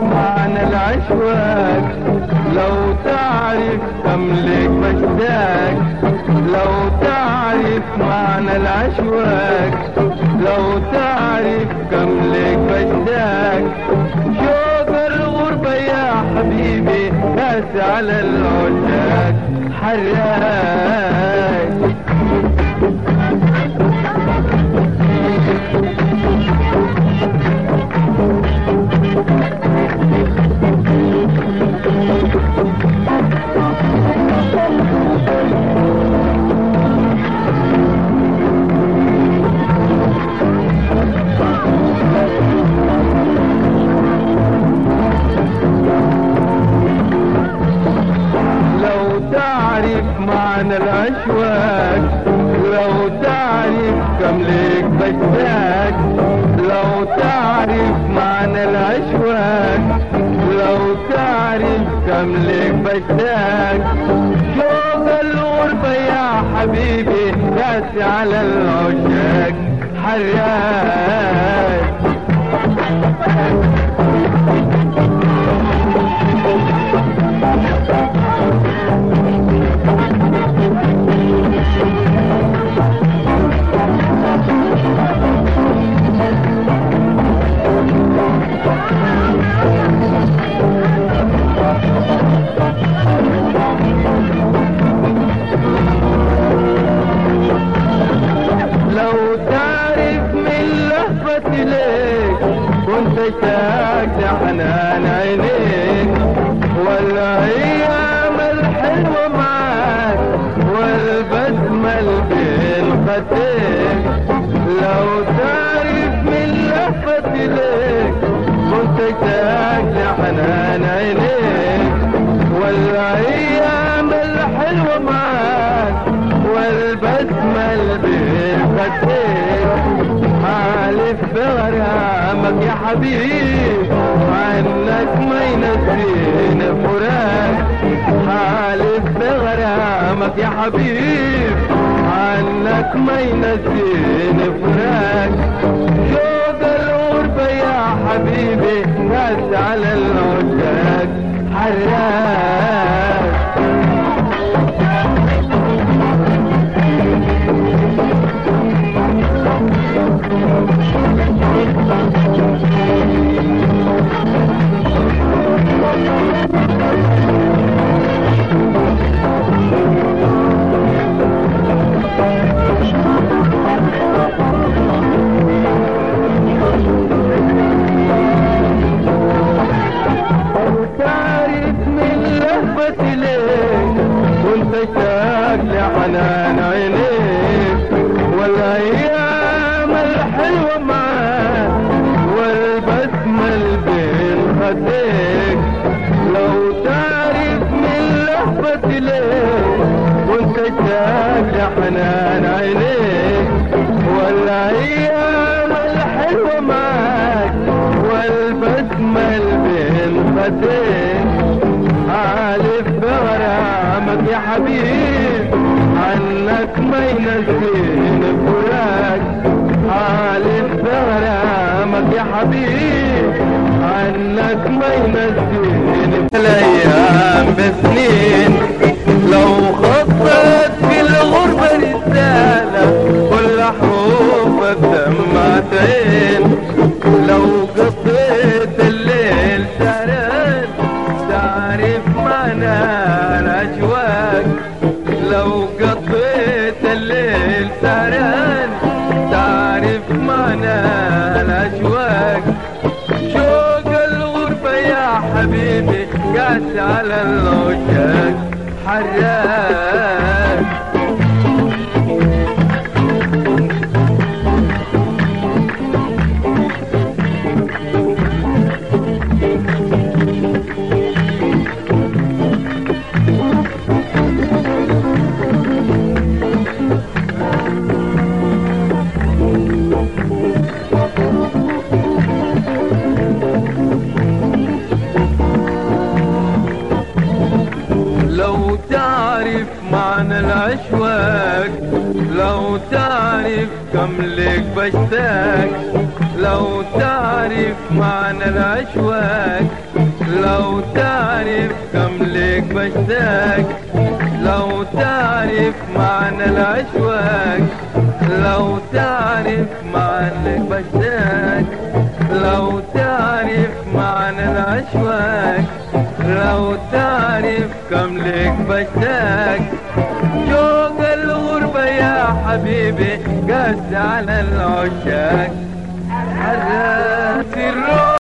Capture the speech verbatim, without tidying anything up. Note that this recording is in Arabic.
معنى العشواق، لو تعرف كم ليك بشتاق، لو تعرف معنى العشواق، لو تعرف كم ليك بشتاق، شوق الغربة يا حبيبي ناس على العشاق حراق. معنى العشواق، لو تعرف كم ليك بشتاق، لو تعرف معنى العشواق، لو تعرف كم ليك بشتاق، شوق الغربة يا حبيبي ناس على العشاق حراق. لو تعرف من لهفتي ليك كنت اشتاق لحنان عينيك، والايام الحلوه معاك والبسمه بين خديك. لو تعرف من لهفتي ليك كنت اشتاق لحنان عينيك، والايام الحلوه معاك والبسمه بين خديك. حالف بغرامك يا حبيب عنك ما ينسيني فراق، حالف بغرامك يا حبيب عنك ما ينسيني فراق. شوق الغربة يا حبيبي ناس على العشاق حراق. كنت اشتاق لحنان عينيك، والايام الحلوه معاك والبسمه بين خديك. لو تعرف من لهفتي ليك كنت اشتاق لحنان عينيك، والايام الحلوه معاك والبسمه بين خديك. حالف بغرامك يا حبيب عنك ما ينسيني فراق، حالف بغرامك يا حبيب عنك ما ينسيني. الايام بسنين لو خطت في الغربة رسالة كل حروفك دمعتين، لو قضيت الليل سهران تعرف معنى الأشواق، لو قضيت الليل سهران تعرف معنى الأشواق. شوق الغربة يا حبيبي قاس على العشاق حراق. لو تعرف معنى الأشواق، لو تعرف كم لك بشتاق، لو تعرف معنى الأشواق، لو تعرف كم ليك بشتاق، لو تعرف معنى الأشواق، لو تعرف معنى بشتاق، لو تعرف معنى الأشواق، لو تعرف كم ليك بشتاق. شوق الغربة يا حبيبي قاسي على العشاق، حراس الروح